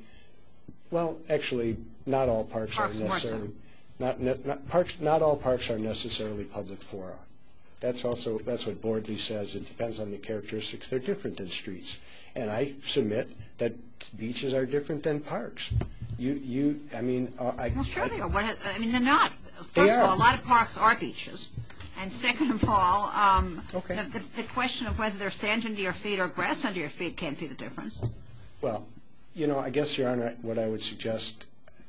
well, actually, not all parks are Parks more so. necessarily, not, not, not, parks, not all parks are necessarily public fora. That's also, that's what Bordley says. It depends on the characteristics. They're different than streets. And I submit that beaches are different than parks. You, you, I mean, uh, I. Well, sure I, they are. What, I mean, they're not. First They of are. all, a lot of parks are beaches. And second of all, um, Okay. the, the, the question of whether there's sand under your feet or grass under your feet can't be the difference. Well, you know, I guess, Your Honor, what I would suggest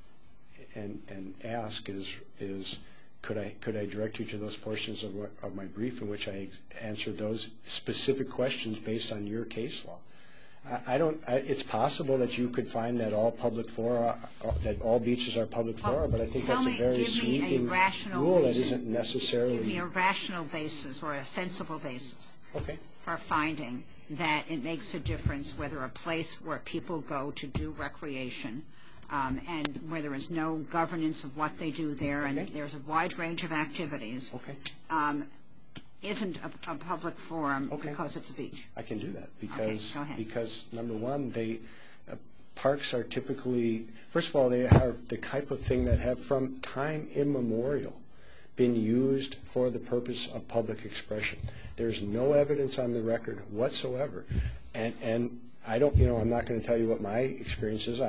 and, and ask is, is could I, could I direct you to those portions of, what, of my brief in which I answered those specific questions based on your case law? I, I don't, I, it's possible that you could find that all public fora, uh, that all beaches are public fora, but I think Tell that's a me- very give me a sweeping rational rule that reason. isn't necessarily. Give me a rational basis or a sensible basis Okay. for finding that it makes a difference whether a place where people go to do recreation um, and where there is no governance of what they do there and Okay. there's a wide range of activities Okay. um, isn't a, a public forum Okay. because it's a beach. I can do that because go ahead. because number one, they uh, parks are typically, first of all, they are the type of thing that have from time immemorial been used for the purpose of public expression. There's no evidence on the record whatsoever, and and I don't, you know, I'm not going to tell you what my experience is. I,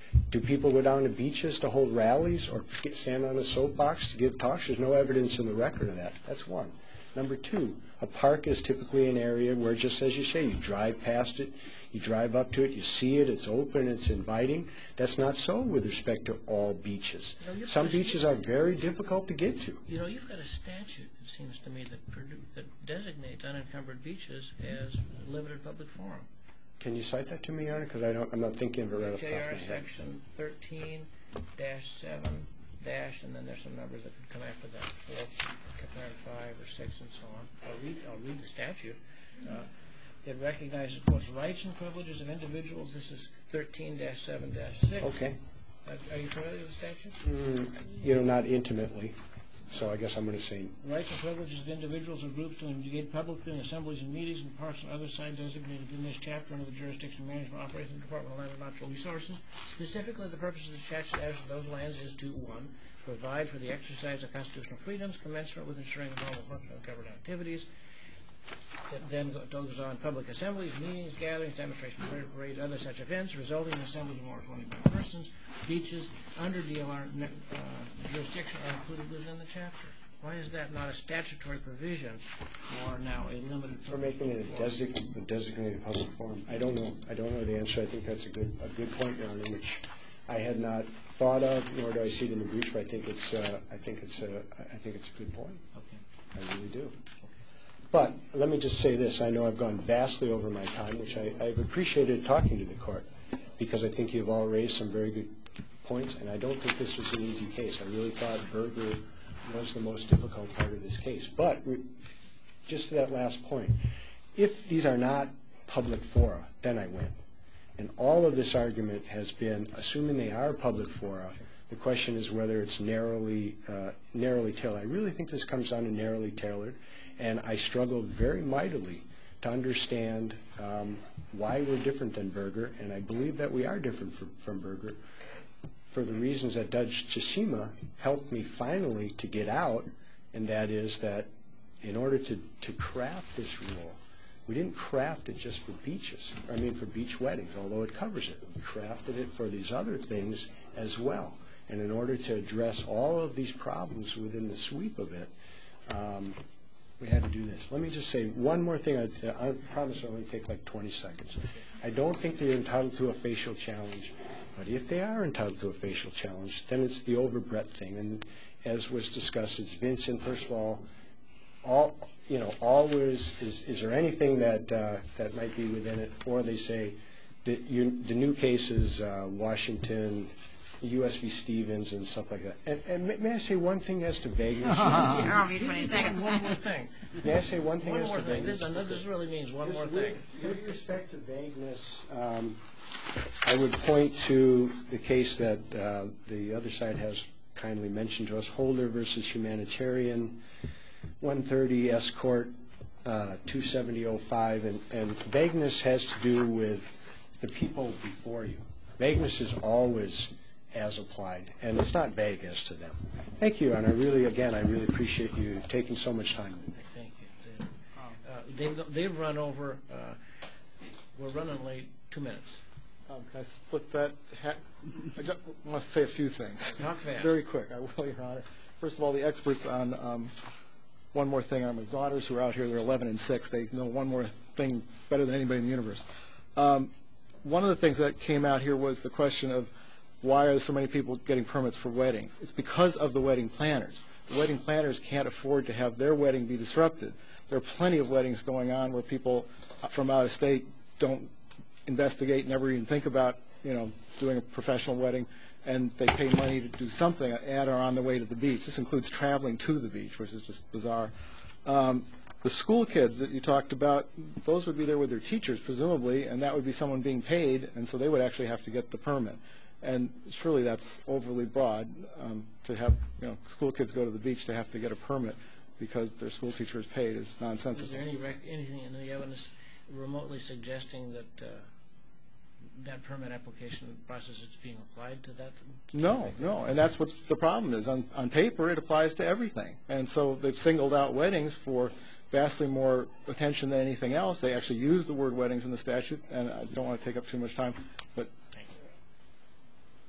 Do people go down to beaches to hold rallies or stand on a soapbox to give talks? There's no evidence in the record of that. That's one. Number two, a park is typically an area where, just as you say, you drive past it, you drive up to it, you see it, it's open, it's inviting. That's not so with respect to all beaches. You know, Some beaches are very difficult to get to. You know, you've got a statute, it seems to me, that, produ- that designates unencumbered beaches as limited public forum. Can you cite that to me, Your Honor? Because I don't, I'm not thinking of it right off the top of J R my head. section thirteen dash seven dash, and then there's some numbers that could come after that, four, compared five or six, and so on. I'll read, I'll read the statute. Uh, it recognizes, quotes, rights and privileges of individuals. This is thirteen dash seven dash six. Okay. Uh, are you familiar with the statute? Mm, you know, not intimately. So I guess I'm going to say Rights and privileges of individuals or groups to engage publicly in assemblies and meetings and parks and other sites designated in this chapter under the jurisdiction of management operating the Department of Land and Natural Resources. Specifically, the purpose of the statute as to those lands is to, one, provide for the exercise of constitutional freedoms commensurate with ensuring the normal function of government activities. It then goes on public assemblies, meetings, gatherings, demonstrations, parades, other such events resulting in assemblies of more than twenty-five persons. Beaches under D L R uh, jurisdiction are included within the chapter. Why is that not a statutory provision for now a limited? for making it a, desig- a designated public forum. I don't know. I don't know the answer. I think that's a good a good point, Your Honor, which I had not thought of, nor do I see it in the brief. But I think it's uh, I think it's a I think it's a good point. Okay. I really do. But let me just say this. I know I've gone vastly over my time, which I, I've appreciated talking to the court, because I think you've all raised some very good points, and I don't think this was an easy case. I really thought Berger was the most difficult part of this case. But we, just to that last point, if these are not public fora, then I win. And all of this argument has been, assuming they are public fora, the question is whether it's narrowly, uh, narrowly tailored. I really think this comes down to narrowly tailored. And I struggled very mightily to understand um, why we're different than Berger, and I believe that we are different from, from Berger for the reasons that Judge Tsushima helped me finally to get out, and that is that in order to, to craft this rule, we didn't craft it just for beaches, I mean for beach weddings, although it covers it. We crafted it for these other things as well. And in order to address all of these problems within the sweep of it, um, we had to do this. Let me just say one more thing. I, I promise I'll only take like twenty seconds. I don't think they're entitled to a facial challenge, but if they are entitled to a facial challenge, then it's the overbreadth thing. And as was discussed, it's Vincent. First of all, all you know, always is. Is there anything that uh, that might be within it? Or they say the you, the new cases, uh, Washington, U S v. Stevens and stuff like that. And, and may, may I say one thing as to vagueness? I'll be twenty seconds. One more thing. May I say one thing One as more to thing. vagueness? This, this really means one Just more with, thing. With respect to vagueness, um, I would point to the case that uh, the other side has kindly mentioned to us, Holder versus Humanitarian, one thirty S Court, uh, two seventy oh five, and, and vagueness has to do with the people before you. Vagueness is always as applied, and it's not vague as to them. Thank you, and I really, again, I really appreciate you taking so much time. Thank you. Uh, they've, they've run over, uh, we're running late, two minutes. Um, can I split that? Ha- I just want to say a few things. Talk fast. Very quick, I will, Your Honor. First of all, the experts on um, one more thing are my daughters who are out here. They're eleven and six. They know one more thing better than anybody in the universe. Um, one of the things that came out here was the question of why are so many people getting permits for weddings? It's because of the wedding planners. The wedding planners can't afford to have their wedding be disrupted. There are plenty of weddings going on where people from out of state don't investigate, never even think about, you know, doing a professional wedding, and they pay money to do something at or on the way to the beach. This includes traveling to the beach, which is just bizarre. Um, the school kids that you talked about, those would be there with their teachers, presumably, and that would be someone being paid, and so they would actually have to get the permit. And surely that's overly broad um, to have, you know, school kids go to the beach to have to get a permit because their school teacher is paid is nonsensical. Is there any rec- anything in the evidence remotely suggesting that uh, that permit application process is being applied to that? No, no, and that's what the problem is. On, on paper, it applies to everything. And so they've singled out weddings for vastly more attention than anything else. They actually use the word weddings in the statute, and I don't want to take up too much time, but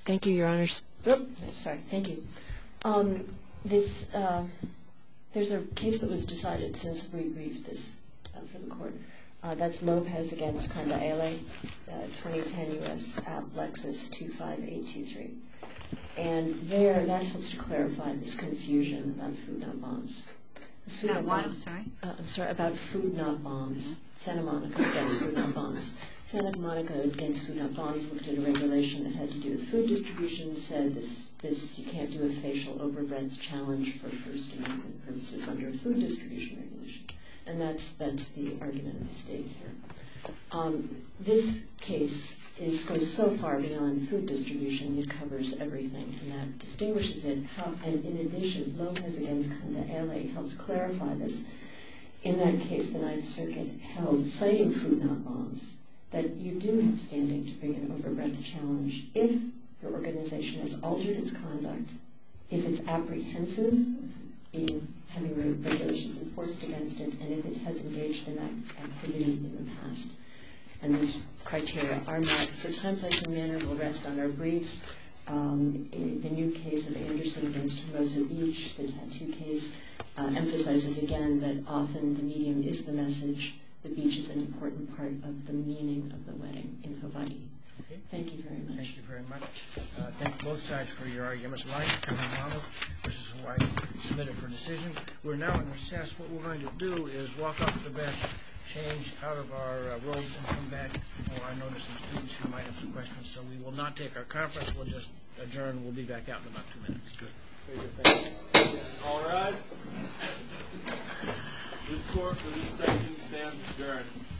Thank you, Your Honors. Oop, sorry, thank you. Um, this, uh, there's a case that was decided since we briefed this uh, for the court. Uh, that's Lopez against Conda Ele, uh, twenty ten U S App Lexus two five eight two three. And there, that helps to clarify this confusion about food not bombs. Food About not what? I'm bombs- sorry? Uh, I'm sorry, about food not bombs. Santa Monica against food not bombs. Santa Monica against food not bombs looked at a regulation that had to do with food distribution, said this, this you can't do a facial overbreadth challenge for First Amendment purposes under a food distribution regulation. And that's, that's the argument of the state here. Um, this case is, goes so far beyond food distribution, it covers everything, and that distinguishes it. How, and in addition, Lopez against Conda Ele helps clarify this. In that case, the Ninth Circuit held, citing food not bombs, that you do have standing to bring an overbreadth challenge if your organization has altered its conduct, if it's apprehensive in having regulations enforced against it, and if it has engaged in that activity in the past. And these criteria are met. For time, place, and manner, we'll rest on our briefs. Um, in the new case of Anderson against Hermosa Beach, the tattoo case, uh, emphasizes again that often the medium is the message. The beach is an important part of the meaning of the wedding in Hawaii. Okay. Thank you very much. Thank you very much. Uh, thank both sides for your arguments. Light, Kahumanu versus Hawaii, submitted for decision. We're now in recess. What we're going to do is walk off the bench, change out of our uh, robes, and come back. Oh, I noticed some students who might have some questions, so we will not take our conference. We'll just adjourn. We'll be back out in about two minutes. Good. All rise. This court for this session stands adjourned.